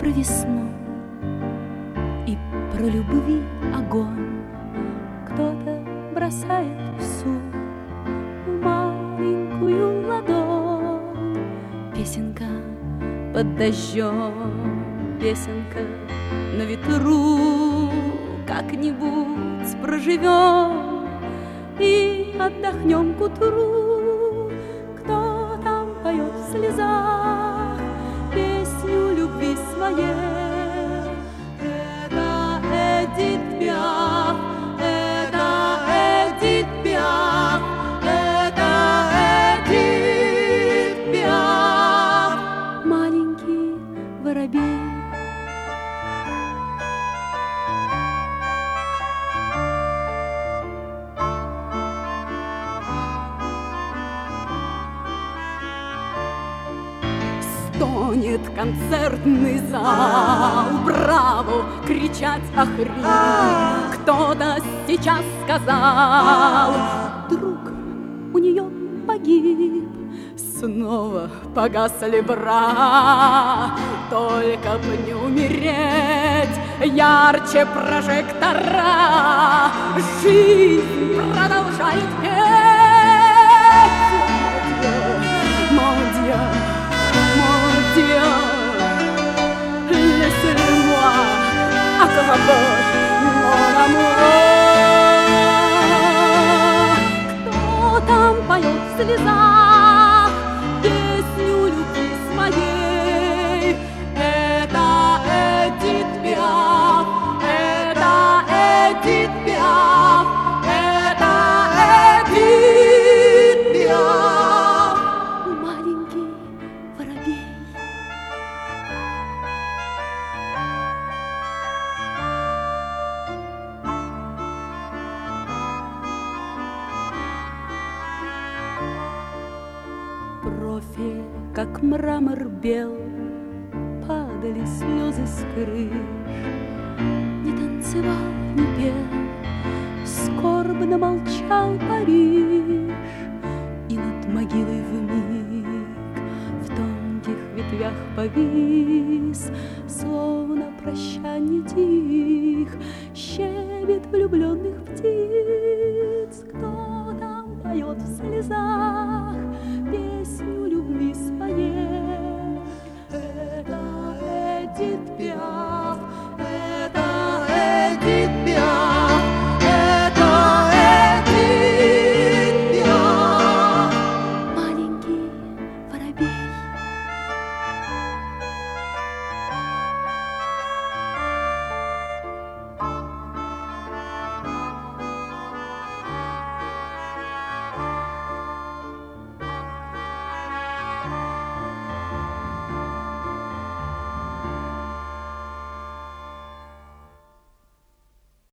про весну и про любви огонь кто-то бросает в суд в маленькую ладонь. Песенка под дождем, песенка на ветру, как-нибудь проживем и отдохнем к утру. Кто там поет в слезах песню любви своей? Это Эдит Пиаф, это Эдит Пиаф, это Эдит Пиаф. Маленький воробей. Стонет концертный зал, браво, кричать охри. Кто-то сейчас сказал: друг у нее погиб. Снова погасли бра, только б не умереть, ярче прожектора. Жизнь продолжает петь. Laissez-moi accrocher mon amour. Кто там поет в слезах песню любви своей? Это Эдит Пиаф, это Эдит Пиаф, это Эдит Пиаф. Маленький воробей. Профиль, как мрамор бел, падали слезы с крыш. Не танцевал, не пел, скорбно молчал Париж. И над могилой вмиг в тонких ветвях повис, словно прощанье тих, щебет влюбленных птиц. Кто там поет в слезах